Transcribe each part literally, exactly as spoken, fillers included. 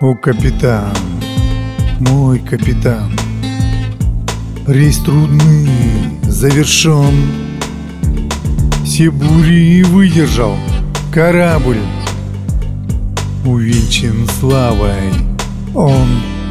О, капитан, мой капитан, рейс трудный завершен, все бури выдержал корабль, увенчан славой он.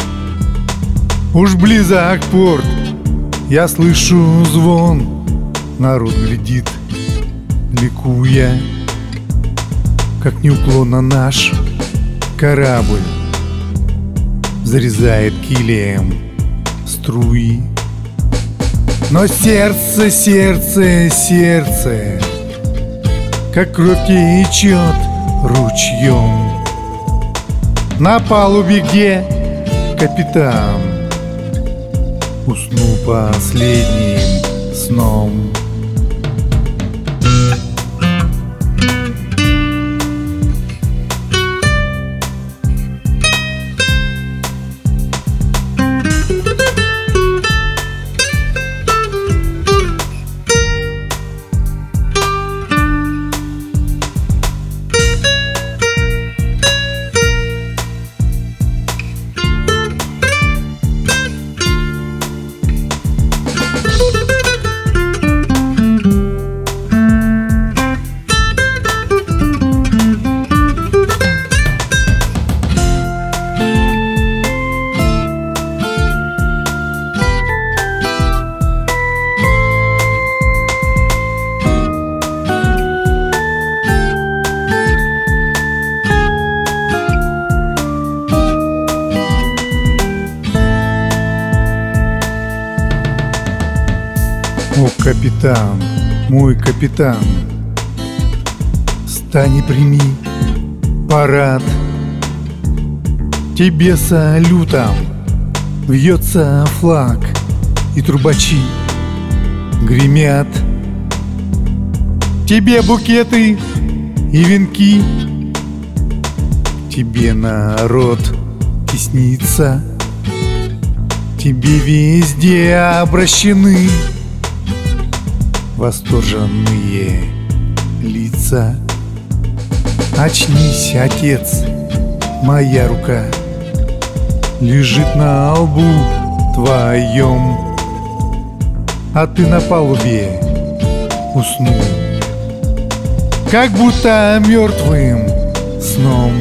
Уж близок порт, я слышу звон, народ глядит, ликуя, как неуклонно наш корабль зарезает килем струи. Но сердце, сердце, сердце, как кровь течет ручьем. На палубе, где капитан уснул последним сном. О, капитан, мой капитан, встань и прими парад. Тебе салютом вьется флаг, и трубачи гремят. Тебе букеты и венки, тебе народ теснится, тебе везде обращены восторженные лица. Очнись, отец, моя рука лежит на лбу твоем, а ты на палубе уснул, как будто мертвым сном.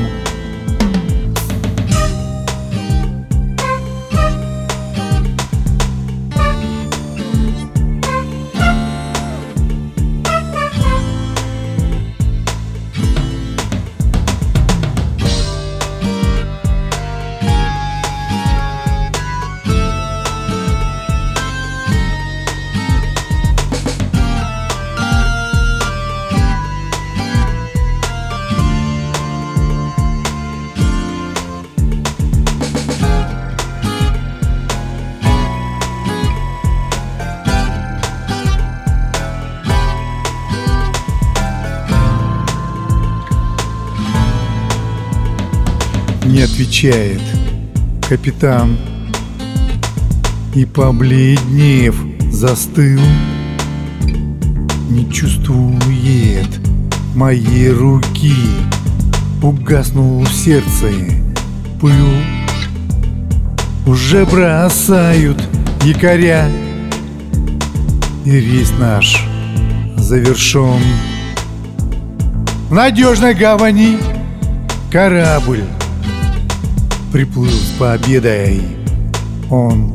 Не отвечает капитан и, побледнев, застыл. Не чувствует моей руки, угаснул в сердце пыл. Уже бросают якоря, и рейс наш завершен. В надежной гавани корабль приплыл с победой он.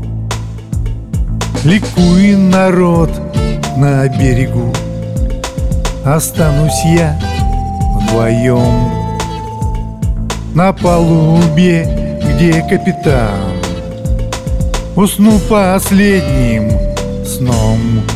Ликуй, народ, на берегу, останусь я вдвоем на палубе, где капитан уснул последним сном.